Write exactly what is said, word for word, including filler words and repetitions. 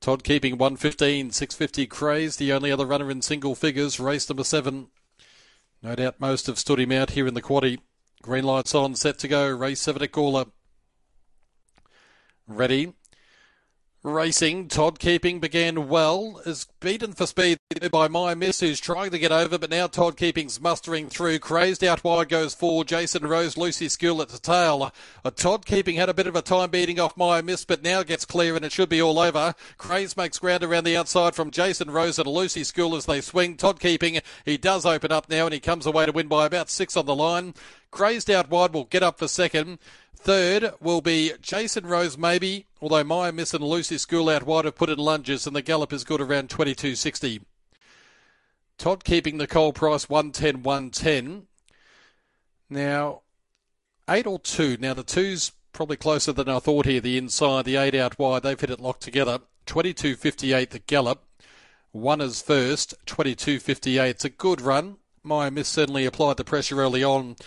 Todd Keeping one fifteen, six fifty Craze, the only other runner in single figures, race number seven. No doubt most have stood him out here in the quaddie. Green lights on, set to go, race seven at Gawler. Ready. Racing, Todd Keeping began well, is beaten for speed by My Miss, who's trying to get over, but now Todd Keeping's mustering through. Crazed out wide goes four, Jason Rose, Lucy School at the tail. Uh, Todd Keeping had a bit of a time beating off My Miss, but now gets clear and it should be all over. Craze makes ground around the outside from Jason Rose and Lucy School as they swing. Todd Keeping, he does open up now and he comes away to win by about six on the line. Crazed out wide will get up for second. Third will be Jason Rose maybe, although My Miss and Lucy School out wide have put in lunges and the gallop is good around twenty-two sixty. Todd Keeping the coal price one ten, one ten. Now, eight or two. Now, the two's probably closer than I thought here, the inside, the eight out wide. They've hit it locked together. twenty-two fifty-eight the gallop. One is first, twenty-two fifty-eight. It's a good run. My Miss certainly applied the pressure early on.